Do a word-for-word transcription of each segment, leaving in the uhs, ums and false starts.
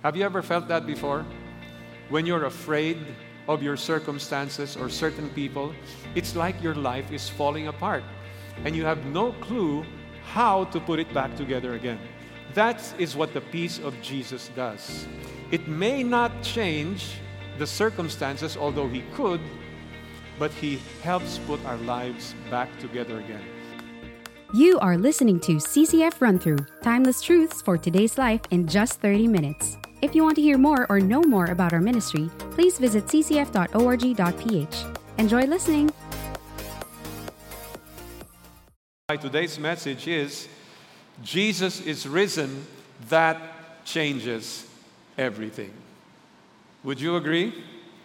Have you ever felt that before? When you're afraid of your circumstances or certain people, it's like your life is falling apart and you have no clue how to put it back together again. That is what the peace of Jesus does. It may not change the circumstances, although He could, but He helps put our lives back together again. You are listening to C C F Run Through, timeless truths for today's life in just thirty minutes. If you want to hear more or know more about our ministry, please visit c c f dot org dot p h. Enjoy listening. Today's message is, Jesus is risen, that changes everything. Would you agree?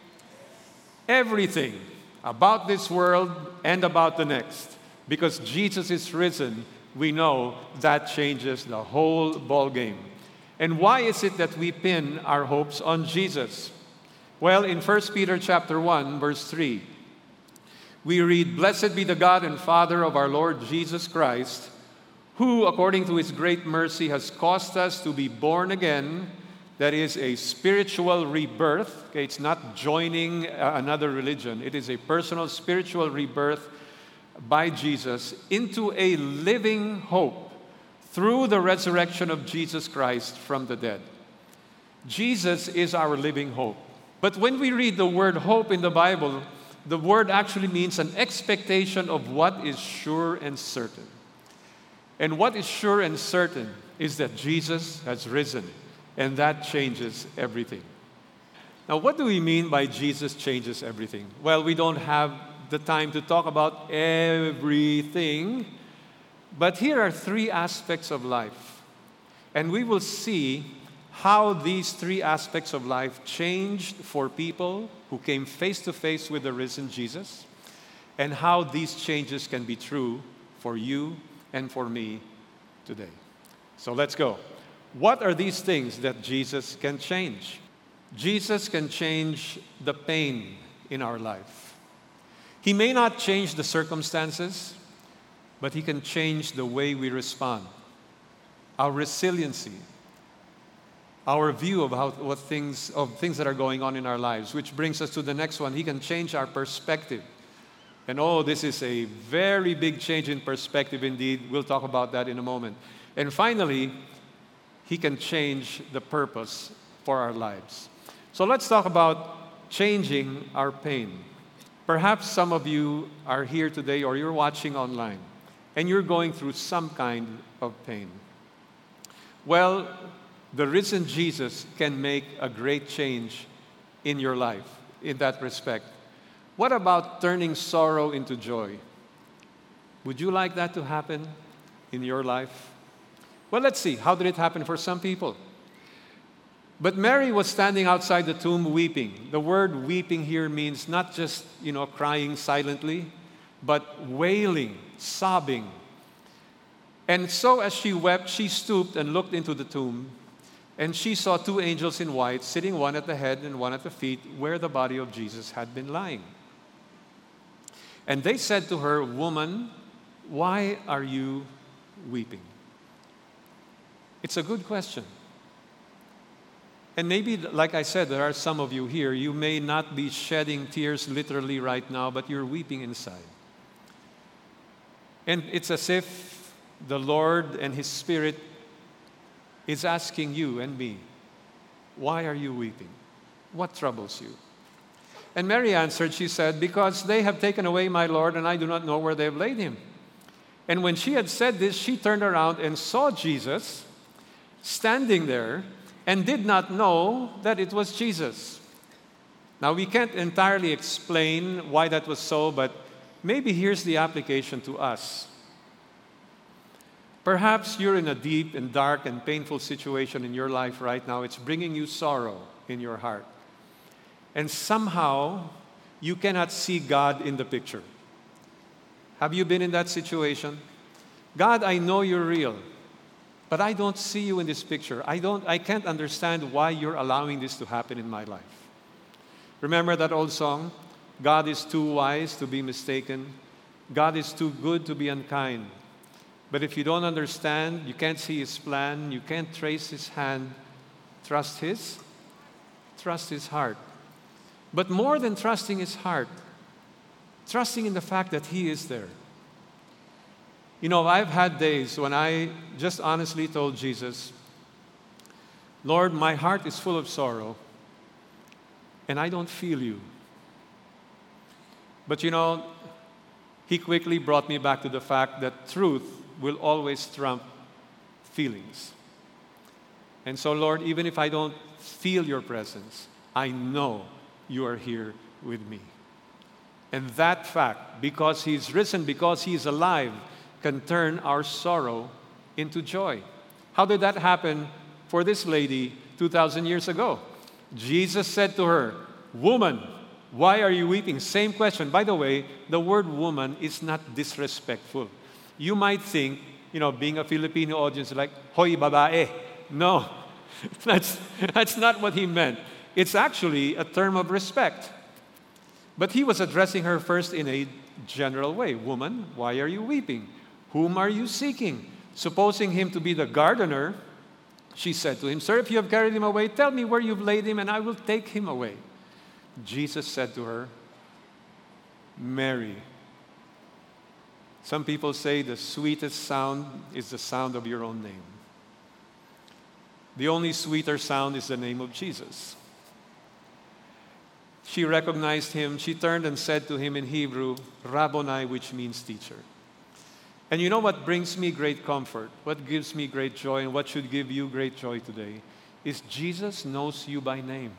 Everything about this world and about the next. Because Jesus is risen, we know that changes the whole ball game. And why is it that we pin our hopes on Jesus? Well, in First Peter chapter one, verse three, we read, "Blessed be the God and Father of our Lord Jesus Christ, who, according to His great mercy, has caused us to be born again," that is a spiritual rebirth. Okay, it's not joining uh, another religion. It is a personal spiritual rebirth by Jesus into a living hope through the resurrection of Jesus Christ from the dead. Jesus is our living hope. But when we read the word hope in the Bible, the word actually means an expectation of what is sure and certain. And what is sure and certain is that Jesus has risen, and that changes everything. Now, what do we mean by Jesus changes everything? Well, we don't have the time to talk about everything, but here are three aspects of life. And we will see how these three aspects of life changed for people who came face to face with the risen Jesus, and how these changes can be true for you and for me today. So let's go. What are these things that Jesus can change? Jesus can change the pain in our life. He may not change the circumstances, but He can change the way we respond, our resiliency, our view of how what things of things that are going on in our lives, which brings us to the next one. He can change our perspective. And oh, this is a very big change in perspective indeed. We'll talk about that in a moment. And finally, He can change the purpose for our lives. So let's talk about changing our pain. Perhaps some of you are here today or you're watching online and you're going through some kind of pain. Well, the risen Jesus can make a great change in your life in that respect. What about turning sorrow into joy? Would you like that to happen in your life? Well, let's see. How did it happen for some people? But Mary was standing outside the tomb weeping. The word weeping here means not just, you know, crying silently, but wailing, sobbing. And so as she wept, she stooped and looked into the tomb, and she saw two angels in white, sitting one at the head and one at the feet, where the body of Jesus had been lying. And they said to her, "Woman, why are you weeping?" It's a good question. And maybe, like I said, there are some of you here, you may not be shedding tears literally right now, but you're weeping inside. And it's as if the Lord and His Spirit is asking you and me, why are you weeping? What troubles you? And Mary answered, she said, "Because they have taken away my Lord, and I do not know where they have laid Him." And when she had said this, she turned around and saw Jesus standing there, and did not know that it was Jesus. Now, we can't entirely explain why that was so, but maybe here's the application to us. Perhaps you're in a deep and dark and painful situation in your life right now. It's bringing you sorrow in your heart. And somehow, you cannot see God in the picture. Have you been in that situation? God, I know you're real, but I don't see you in this picture. I don't, I can't understand why you're allowing this to happen in my life. Remember that old song? God is too wise to be mistaken. God is too good to be unkind. But if you don't understand, you can't see His plan, you can't trace His hand, Trust His? Trust His heart. But more than trusting His heart, trusting in the fact that He is there. You know, I've had days when I just honestly told Jesus, Lord, my heart is full of sorrow, and I don't feel You. But you know, He quickly brought me back to the fact that truth will always trump feelings. And so, Lord, even if I don't feel Your presence, I know You are here with me. And that fact, because He's risen, because He is alive, can turn our sorrow into joy. How did that happen for this lady two thousand years ago? Jesus said to her, "Woman, why are you weeping?" Same question. By the way, the word woman is not disrespectful. You might think, you know, being a Filipino audience, like, hoy babae. No, that's, that's not what He meant. It's actually a term of respect. But He was addressing her first in a general way. Woman, why are you weeping? Whom are you seeking? Supposing Him to be the gardener, she said to Him, Sir, if you have carried Him away, tell me where you've laid Him, and I will take Him away. Jesus said to her, Mary. Some people say the sweetest sound is the sound of your own name. The only sweeter sound is the name of Jesus. She recognized Him. She turned and said to Him in Hebrew, Rabboni, which means teacher. And you know what brings me great comfort, what gives me great joy, and what should give you great joy today, is Jesus knows you by name.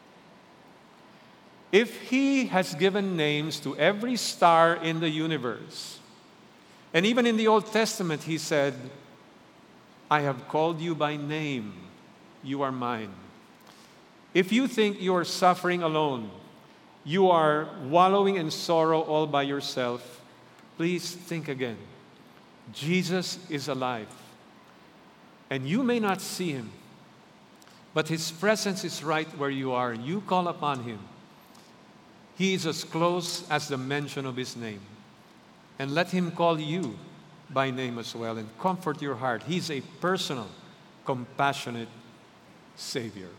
If He has given names to every star in the universe, and even in the Old Testament He said, I have called you by name, you are mine. If you think you are suffering alone, you are wallowing in sorrow all by yourself, please think again. Jesus is alive. And you may not see Him, but His presence is right where you are. You call upon Him. He is as close as the mention of His name. And let Him call you by name as well and comfort your heart. He's a personal, compassionate Savior.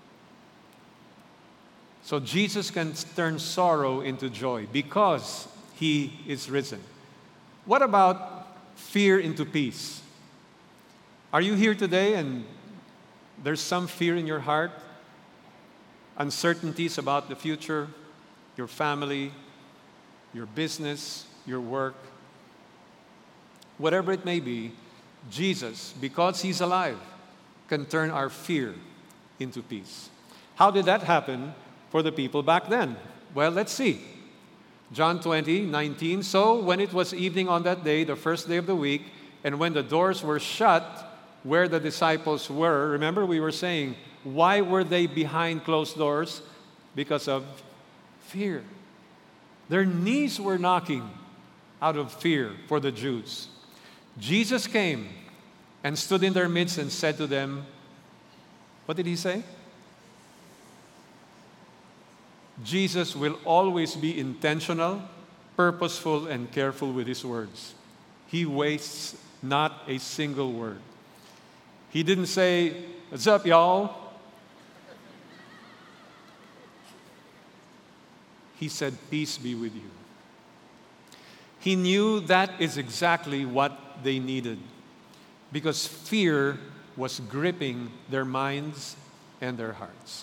So Jesus can turn sorrow into joy because He is risen. What about fear into peace? Are you here today and there's some fear in your heart? Uncertainties about the future, your family, your business, your work. Whatever it may be, Jesus, because He's alive, can turn our fear into peace. How did that happen for the people back then? Well, let's see. John twenty, nineteen. So when it was evening on that day, the first day of the week, and when the doors were shut where the disciples were, remember we were saying, why were they behind closed doors? Because of fear. Their knees were knocking out of fear for the Jews. Jesus came and stood in their midst and said to them, what did He say? Jesus will always be intentional, purposeful, and careful with His words. He wastes not a single word. He didn't say, what's up, y'all? He said, peace be with you. He knew that is exactly what they needed because fear was gripping their minds and their hearts.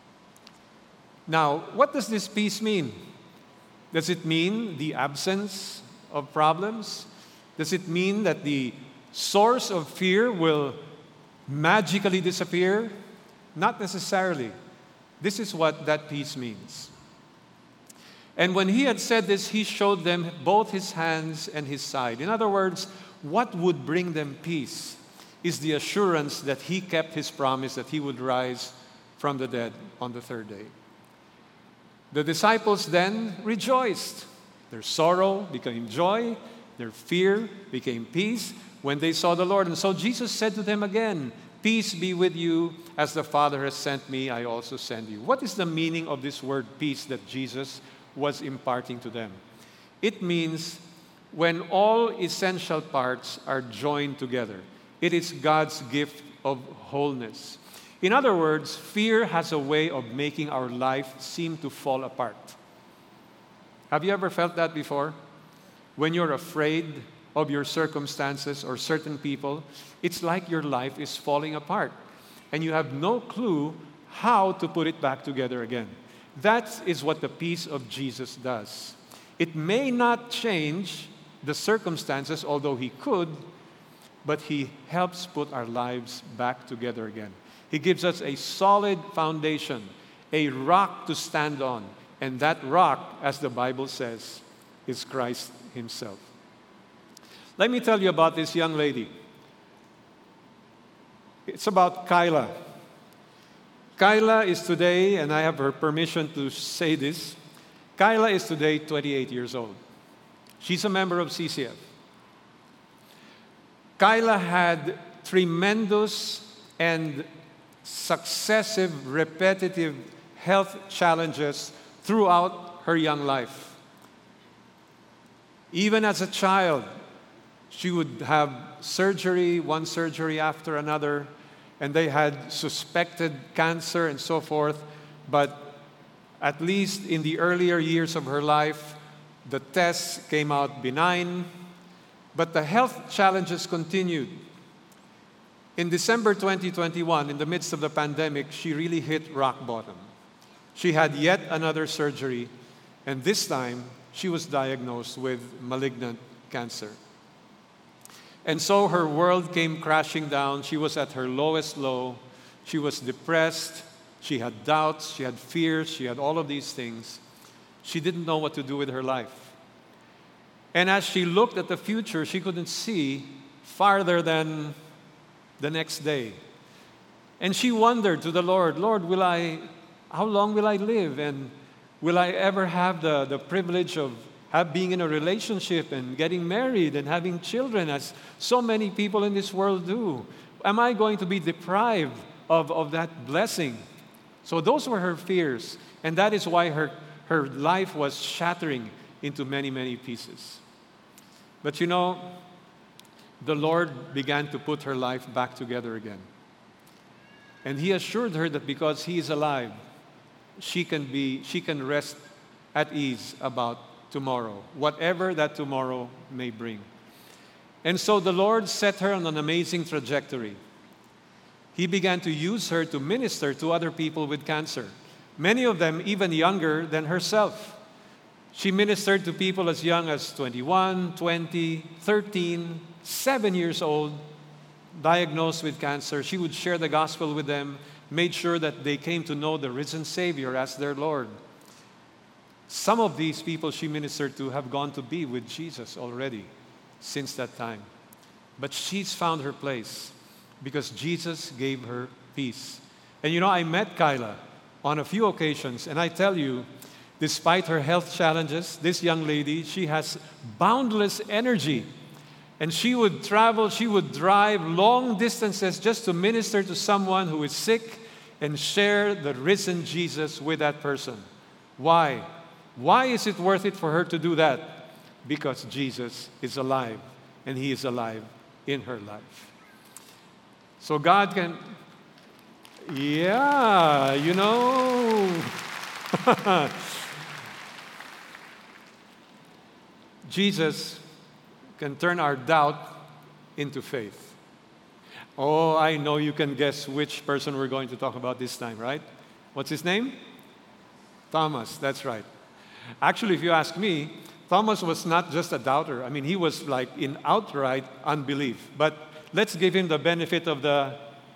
Now, what does this peace mean? Does it mean the absence of problems? Does it mean that the source of fear will magically disappear? Not necessarily. This is what that peace means. And when He had said this, He showed them both His hands and His side. In other words, what would bring them peace is the assurance that He kept His promise that He would rise from the dead on the third day. The disciples then rejoiced. Their sorrow became joy. Their fear became peace when they saw the Lord. And so Jesus said to them again, peace be with you. As the Father has sent me, I also send you. What is the meaning of this word peace that Jesus was imparting to them? It means when all essential parts are joined together. It is God's gift of wholeness. In other words, fear has a way of making our life seem to fall apart. Have you ever felt that before? When you're afraid of your circumstances or certain people, it's like your life is falling apart, and you have no clue how to put it back together again. That is what the peace of Jesus does. It may not change the circumstances, although He could, but He helps put our lives back together again. He gives us a solid foundation, a rock to stand on, and that rock, as the Bible says, is Christ Himself. Let me tell you about this young lady. It's about Kyla. Kyla is today, and I have her permission to say this, Kyla is today twenty-eight years old. She's a member of C C F. Kyla had tremendous and successive, repetitive health challenges throughout her young life. Even as a child, she would have surgery, one surgery after another, and they had suspected cancer and so forth. But at least in the earlier years of her life, the tests came out benign, but the health challenges continued. In December twenty twenty-one, in the midst of the pandemic, she really hit rock bottom. She had yet another surgery, and this time she was diagnosed with malignant cancer. And so her world came crashing down. She was at her lowest low. She was depressed. She had doubts. She had fears. She had all of these things. She didn't know what to do with her life. And as she looked at the future, she couldn't see farther than the next day. And she wondered to the Lord, Lord, will I, how long will I live? And will I ever have the, the privilege of have, being in a relationship and getting married and having children, as so many people in this world do? Am I going to be deprived of, of that blessing? So those were her fears. And that is why her, her life was shattering into many, many pieces. But you know, the Lord began to put her life back together again. And He assured her that because He is alive, she can be, she can rest at ease about tomorrow, whatever that tomorrow may bring. And so the Lord set her on an amazing trajectory. He began to use her to minister to other people with cancer, many of them even younger than herself. She ministered to people as young as twenty-one, twenty, thirteen, seven years old, diagnosed with cancer. She would share the gospel with them, made sure that they came to know the risen Savior as their Lord. Some of these people she ministered to have gone to be with Jesus already since that time. But she's found her place because Jesus gave her peace. And you know, I met Kyla on a few occasions, and I tell you, despite her health challenges, this young lady, she has boundless energy. And she would travel, she would drive long distances just to minister to someone who is sick and share the risen Jesus with that person. Why? Why is it worth it for her to do that? Because Jesus is alive, and He is alive in her life. So God can, yeah, you know, Jesus can turn our doubt into faith. Oh, I know you can guess which person we're going to talk about this time, right? What's his name? Thomas, that's right. Actually, if you ask me, Thomas was not just a doubter. I mean, he was like in outright unbelief. But let's give him the benefit of the...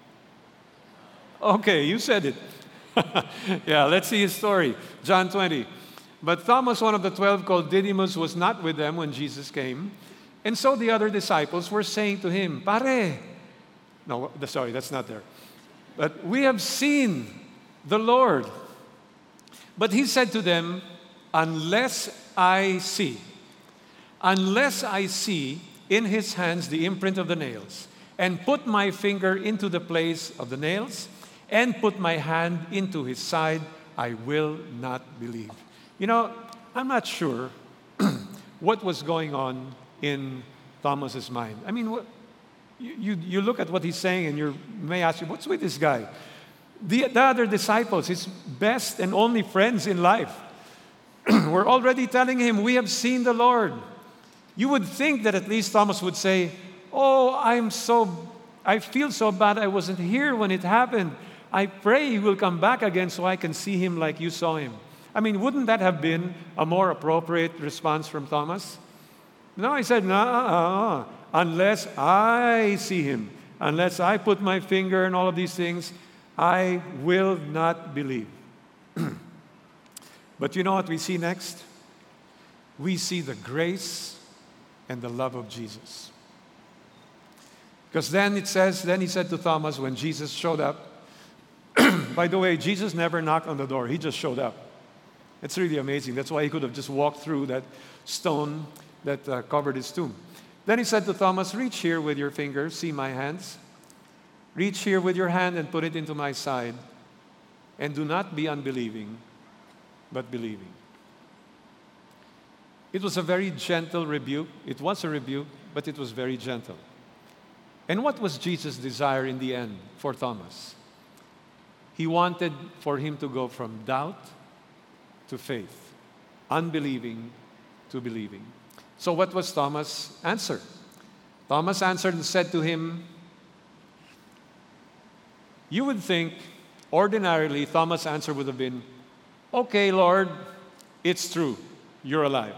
Okay, you said it. Yeah, let's see his story. John twenty. But Thomas, one of the twelve, called Didymus, was not with them when Jesus came. And so the other disciples were saying to him, Pare! No, sorry, that's not there. But we have seen the Lord. But he said to them, unless I see, unless I see in his hands the imprint of the nails, and put my finger into the place of the nails, and put my hand into his side, I will not believe. You know, I'm not sure what was going on in Thomas's mind. I mean, what, you, you, you look at what he's saying and you may ask you, what's with this guy? The, the other disciples, his best and only friends in life, were already telling him, we have seen the Lord. You would think that at least Thomas would say, oh, I'm so, I feel so bad I wasn't here when it happened. I pray he will come back again so I can see him like you saw him. I mean, wouldn't that have been a more appropriate response from Thomas? No, he said, no, uh, uh, unless I see him, unless I put my finger in all of these things, I will not believe. But you know what we see next? We see the grace and the love of Jesus. Because then it says, then he said to Thomas when Jesus showed up, by the way, Jesus never knocked on the door. He just showed up. It's really amazing. That's why he could have just walked through that stone that uh, covered his tomb. Then he said to Thomas, reach here with your finger, see my hands. Reach here with your hand and put it into my side. And do not be unbelieving, but believing. It was a very gentle rebuke. It was a rebuke, but it was very gentle. And what was Jesus' desire in the end for Thomas? He wanted for him to go from doubt to faith, unbelieving to believing. So what was Thomas' answer? Thomas answered and said to him, you would think, ordinarily, Thomas' answer would have been, okay, Lord, it's true, you're alive.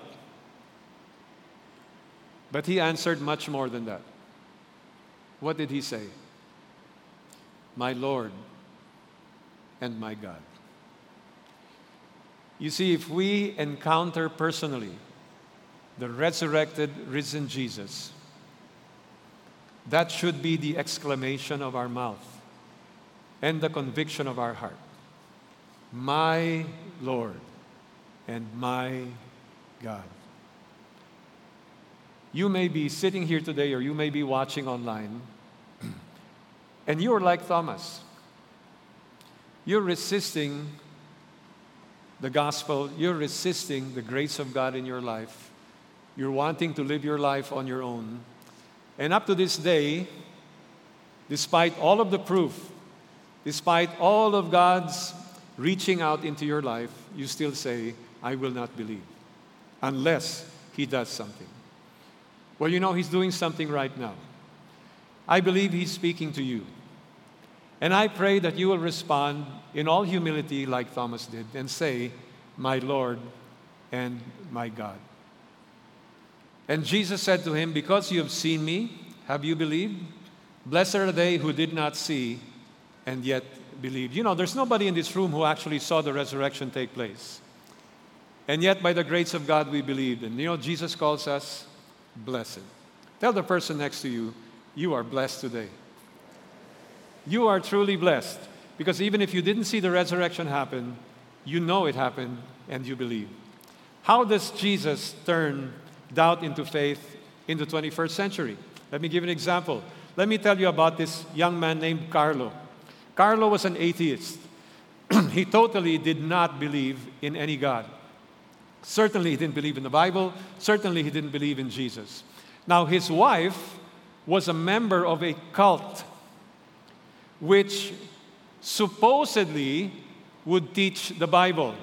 But he answered much more than that. What did he say? My Lord and my God. You see, if we encounter personally the resurrected, risen Jesus, that should be the exclamation of our mouth and the conviction of our heart. My Lord and my God. You may be sitting here today or you may be watching online and you're like Thomas. You're resisting the gospel. You're resisting the grace of God in your life. You're wanting to live your life on your own. And up to this day, despite all of the proof, despite all of God's reaching out into your life, you still say, I will not believe, unless He does something. Well, you know, He's doing something right now. I believe He's speaking to you. And I pray that you will respond in all humility like Thomas did and say, my Lord and my God. And Jesus said to him, because you have seen me, have you believed? Blessed are they who did not see and yet believed. You know, there's nobody in this room who actually saw the resurrection take place. And yet, by the grace of God, we believed. And you know, Jesus calls us blessed. Tell the person next to you, you are blessed today. You are truly blessed. Because even if you didn't see the resurrection happen, you know it happened and you believe. How does Jesus turn doubt into faith in the twenty-first century? Let me give you an example. Let me tell you about this young man named Carlo. Carlo was an atheist. He totally did not believe in any God. Certainly he didn't believe in the Bible. Certainly he didn't believe in Jesus. Now his wife was a member of a cult which supposedly would teach the Bible.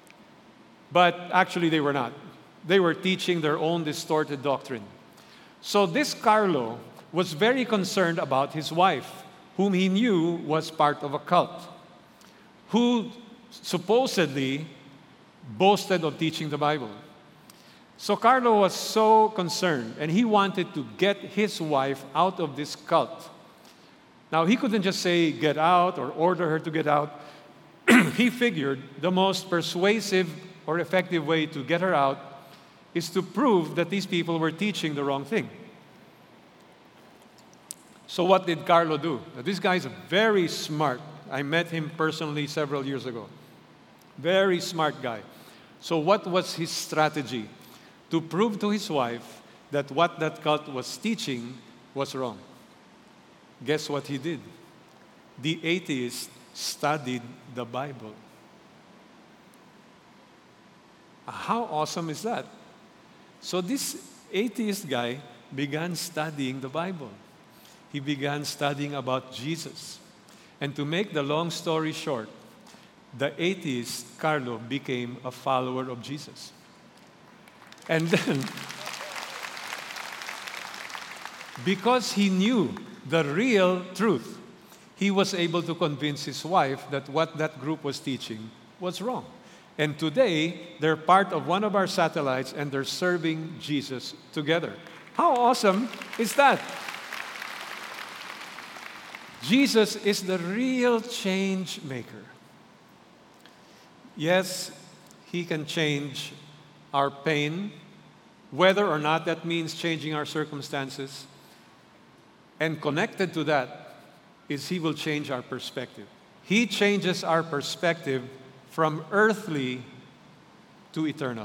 But actually they were not. They were teaching their own distorted doctrine. So this Carlo was very concerned about his wife, whom he knew was part of a cult, who supposedly boasted of teaching the Bible. So Carlo was so concerned, and he wanted to get his wife out of this cult. Now, he couldn't just say, get out, or order her to get out. He figured the most persuasive or effective way to get her out is to prove that these people were teaching the wrong thing. So what did Carlo do? Now, this guy is very smart. I met him personally several years ago. Very smart guy. So what was his strategy? To prove to his wife that what that cult was teaching was wrong. Guess what he did? The atheist studied the Bible. How awesome is that? So this atheist guy began studying the Bible. He began studying about Jesus. And to make the long story short, the atheist Carlo became a follower of Jesus. And then, because he knew the real truth, he was able to convince his wife that what that group was teaching was wrong. And today, they're part of one of our satellites and they're serving Jesus together. How awesome is that? Jesus is the real change maker. Yes, he can change our pain, whether or not that means changing our circumstances. And connected to that is he will change our perspective. He changes our perspective from earthly to eternal.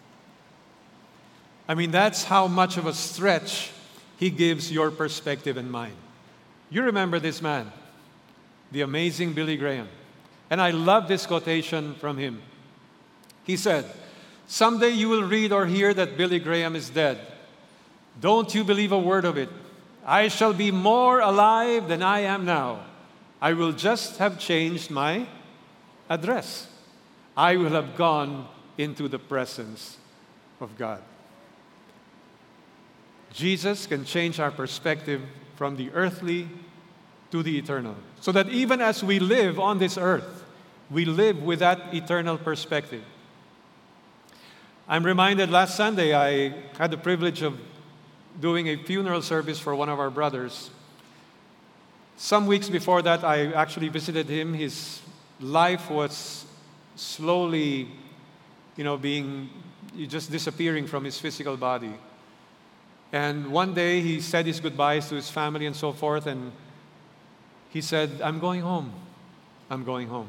I mean, that's how much of a stretch he gives your perspective and mine. You remember this man, the amazing Billy Graham. And I love this quotation from him. He said, "Someday you will read or hear that Billy Graham is dead. Don't you believe a word of it. I shall be more alive than I am now. I will just have changed my address. I will have gone into the presence of God." Jesus can change our perspective from the earthly to the eternal, so that even as we live on this earth, we live with that eternal perspective. I'm reminded last Sunday I had the privilege of doing a funeral service for one of our brothers. Some weeks before that, I actually visited him. His life was slowly, you know, being just disappearing from his physical body. And one day he said his goodbyes to his family and so forth, and he said, "I'm going home. I'm going home."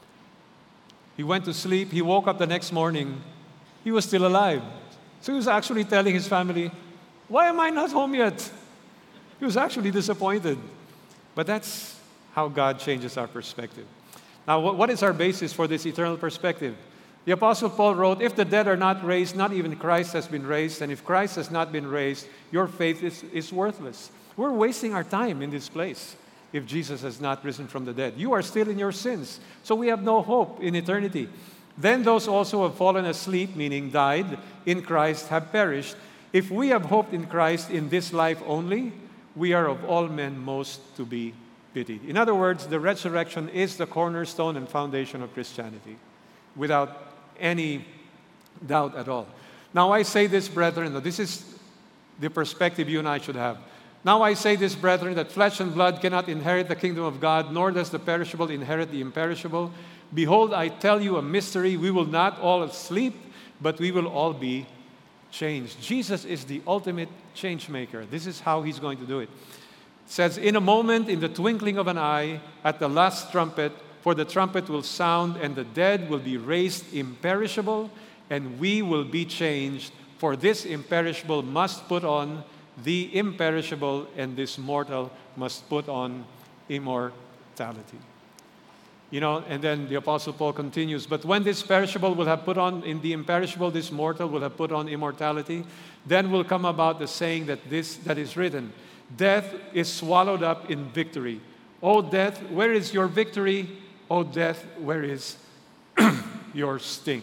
He went to sleep. He woke up the next morning. He was still alive. So he was actually telling his family, "Why am I not home yet?" He was actually disappointed. But that's how God changes our perspective. Now, what is our basis for this eternal perspective? The Apostle Paul wrote, "If the dead are not raised, not even Christ has been raised. And if Christ has not been raised, your faith is, is worthless." We're wasting our time in this place if Jesus has not risen from the dead. You are still in your sins. So we have no hope in eternity. Then those also who have fallen asleep, meaning died, in Christ have perished. If we have hoped in Christ in this life only, we are of all men most to be pitied. In other words, the resurrection is the cornerstone and foundation of Christianity, without any doubt at all. Now I say this, brethren, this is the perspective you and I should have. Now I say this, brethren, that flesh and blood cannot inherit the kingdom of God, nor does the perishable inherit the imperishable. Behold, I tell you a mystery. We will not all sleep, but we will all be changed. Jesus is the ultimate change maker. This is how he's going to do it. It says, "In a moment, in the twinkling of an eye, at the last trumpet, for the trumpet will sound, and the dead will be raised imperishable, and we will be changed. For this imperishable must put on the imperishable, and this mortal must put on immortality." You know, and then the Apostle Paul continues, "But when this perishable will have put on in the imperishable, this mortal will have put on immortality, then will come about the saying that this that is written, death is swallowed up in victory. O death, where is your victory? O death, where is your sting?"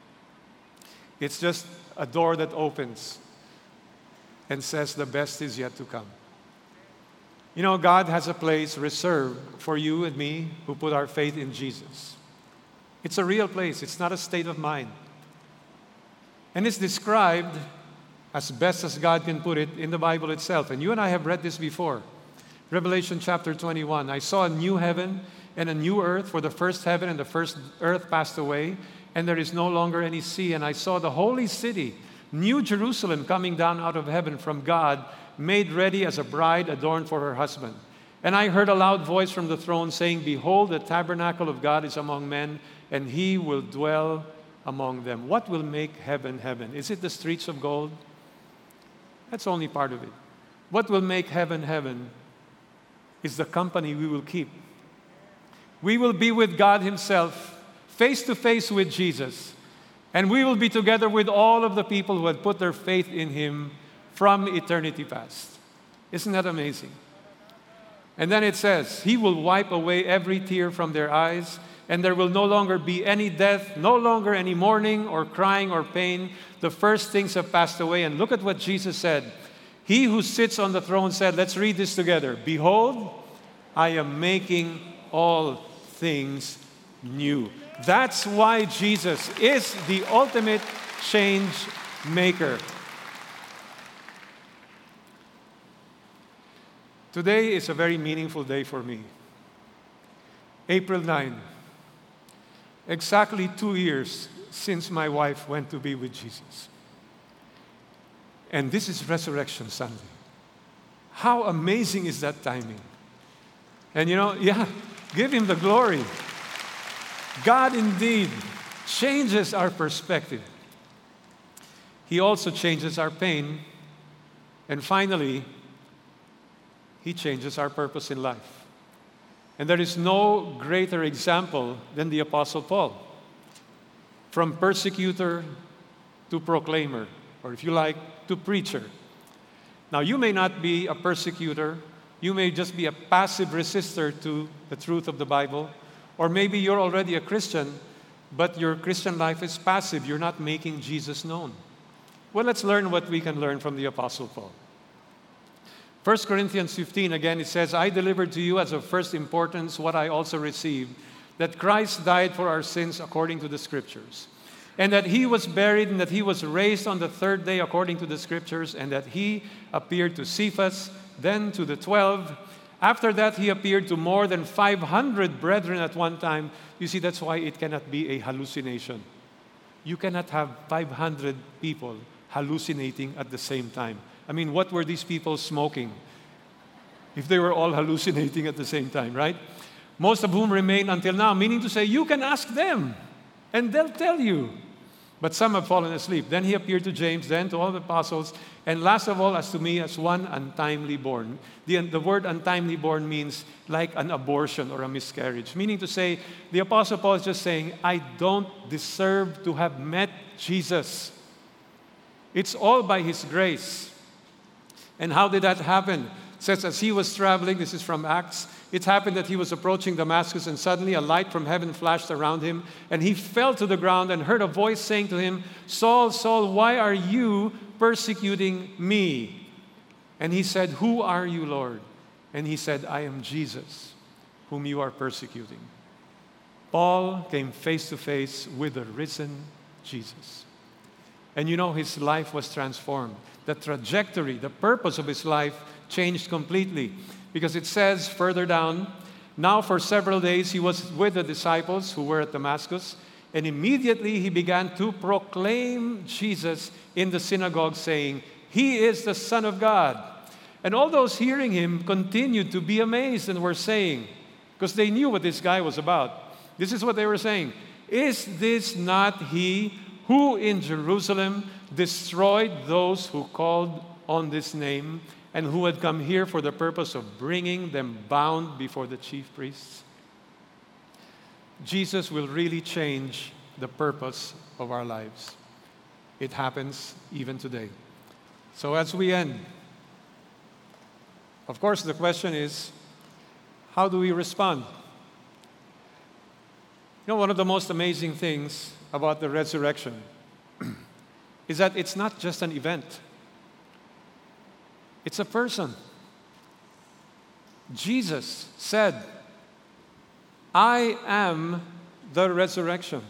It's just a door that opens and says the best is yet to come. You know, God has a place reserved for you and me who put our faith in Jesus. It's a real place. It's not a state of mind. And it's described as best as God can put it in the Bible itself. And you and I have read this before. Revelation chapter twenty-one, "I saw a new heaven and a new earth, for the first heaven and the first earth passed away, and there is no longer any sea. And I saw the holy city, New Jerusalem, coming down out of heaven from God, made ready as a bride adorned for her husband. And I heard a loud voice from the throne saying, Behold, the tabernacle of God is among men, and he will dwell among them." What will make heaven heaven? Is it the streets of gold? That's only part of it. What will make heaven heaven is the company we will keep. We will be with God himself, face to face with Jesus, and we will be together with all of the people who had put their faith in him from eternity past. Isn't that amazing? And then it says, He will wipe away every tear from their eyes, and there will no longer be any death, no longer any mourning or crying or pain. The first things have passed away. And look at what Jesus said. He who sits on the throne said, let's read this together. Behold, I am making all things new. That's why Jesus is the ultimate change maker. Today is a very meaningful day for me. April ninth. Exactly two years since my wife went to be with Jesus. And this is Resurrection Sunday. How amazing is that timing? And you know, yeah, give Him the glory. God indeed changes our perspective. He also changes our pain. And finally, He changes our purpose in life. And there is no greater example than the Apostle Paul. From persecutor to proclaimer, or if you like, to preacher. Now, you may not be a persecutor. You may just be a passive resistor to the truth of the Bible. Or maybe you're already a Christian, but your Christian life is passive. You're not making Jesus known. Well, let's learn what we can learn from the Apostle Paul. First Corinthians fifteen, again, it says, I delivered to you as of first importance what I also received, that Christ died for our sins according to the Scriptures, and that He was buried, and that He was raised on the third day according to the Scriptures, and that He appeared to Cephas, then to the twelve. After that, He appeared to more than five hundred brethren at one time. You see, that's why it cannot be a hallucination. You cannot have five hundred people hallucinating at the same time. I mean, what were these people smoking if they were all hallucinating at the same time, right? Most of whom remain until now, meaning to say, you can ask them, and they'll tell you. But some have fallen asleep. Then He appeared to James, then to all the apostles, and last of all, as to me, as one untimely born. The, the word untimely born means like an abortion or a miscarriage, meaning to say, the Apostle Paul is just saying, I don't deserve to have met Jesus. It's all by His grace. And how did that happen? It says, as He was traveling, this is from Acts, it happened that He was approaching Damascus, and suddenly a light from heaven flashed around Him, and He fell to the ground and heard a voice saying to Him, Saul, Saul, why are you persecuting me? And He said, who are you, Lord? And He said, I am Jesus, whom you are persecuting. Paul came face to face with the risen Jesus. And you know, his life was transformed. The trajectory, the purpose of his life changed completely. Because it says further down, now for several days he was with the disciples who were at Damascus, and immediately he began to proclaim Jesus in the synagogue, saying, He is the Son of God. And all those hearing Him continued to be amazed and were saying, because they knew what this guy was about. This is what they were saying. Is this not He who in Jerusalem destroyed those who called on this name, and who had come here for the purpose of bringing them bound before the chief priests? Jesus will really change the purpose of our lives. It happens even today. So as we end, of course, the question is, how do we respond? You know, one of the most amazing things about the resurrection is that it's not just an event. It's a person. Jesus said, I am the resurrection.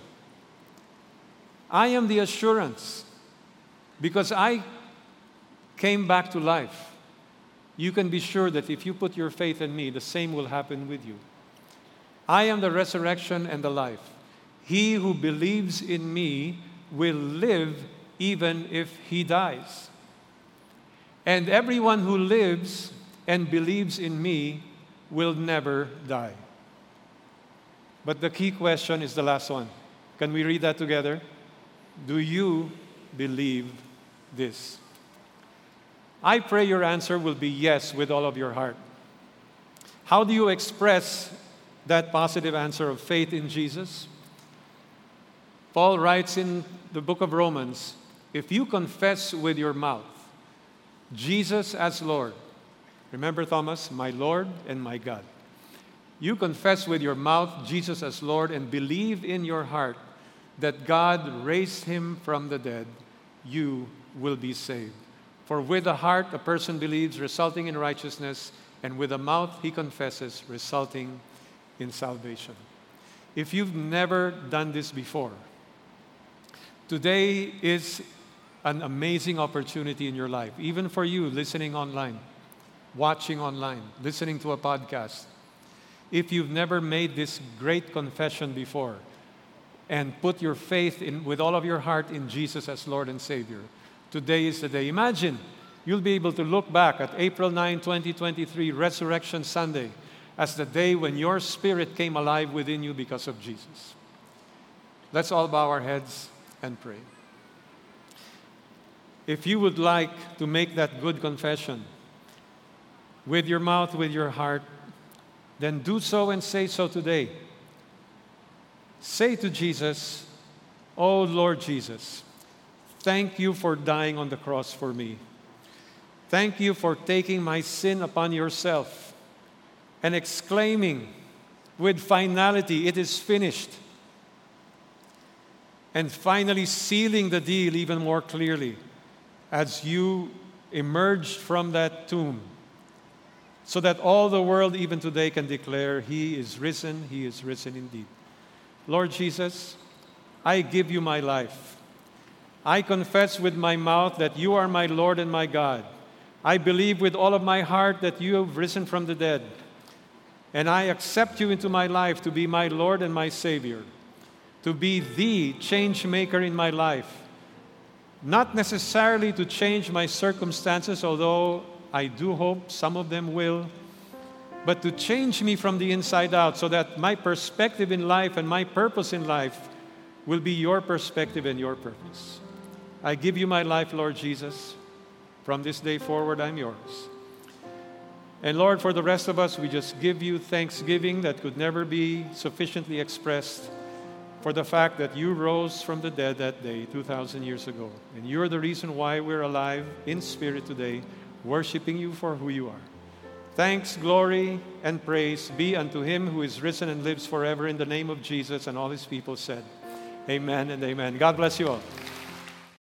I am the assurance. Because I came back to life, you can be sure that if you put your faith in me, the same will happen with you. I am the resurrection and the life. He who believes in me will live even if he dies. And everyone who lives and believes in me will never die. But the key question is the last one. Can we read that together? Do you believe this? I pray your answer will be yes with all of your heart. How do you express that positive answer of faith in Jesus? Paul writes in the book of Romans, if you confess with your mouth Jesus as Lord Remember Thomas, my Lord and my God. You confess with your mouth Jesus as Lord and believe in your heart that God raised him from the dead, you will be saved. For with the heart a person believes, resulting in righteousness, and with the mouth he confesses, resulting in salvation. If you've never done this before, today is an amazing opportunity in your life, even for you listening online, watching online, listening to a podcast. If you've never made this great confession before and put your faith in with all of your heart in Jesus as Lord and Savior, today is the day. Imagine you'll be able to look back at April ninth, twenty twenty-three, Resurrection Sunday, as the day when your spirit came alive within you because of Jesus. Let's all bow our heads and pray. If you would like to make that good confession with your mouth, with your heart, then do so and say so today. Say to Jesus, "Oh Lord Jesus, thank you for dying on the cross for me. Thank you for taking my sin upon yourself and exclaiming with finality, 'It is finished.' And finally sealing the deal even more clearly as you emerged from that tomb, so that all the world even today can declare, 'He is risen, He is risen indeed.' Lord Jesus, I give you my life. I confess with my mouth that you are my Lord and my God. I believe with all of my heart that you have risen from the dead. And I accept you into my life to be my Lord and my Savior, to be the change maker in my life. Not necessarily to change my circumstances, although I do hope some of them will, but to change me from the inside out so that my perspective in life and my purpose in life will be your perspective and your purpose. I give you my life, Lord Jesus. From this day forward, I'm yours. And Lord, for the rest of us, we just give you thanksgiving that could never be sufficiently expressed for the fact that you rose from the dead that day two thousand years ago. And you're the reason why we're alive in spirit today, worshiping you for who you are. Thanks, glory, and praise be unto him who is risen and lives forever, in the name of Jesus. And all his people said, amen and amen. God bless you all.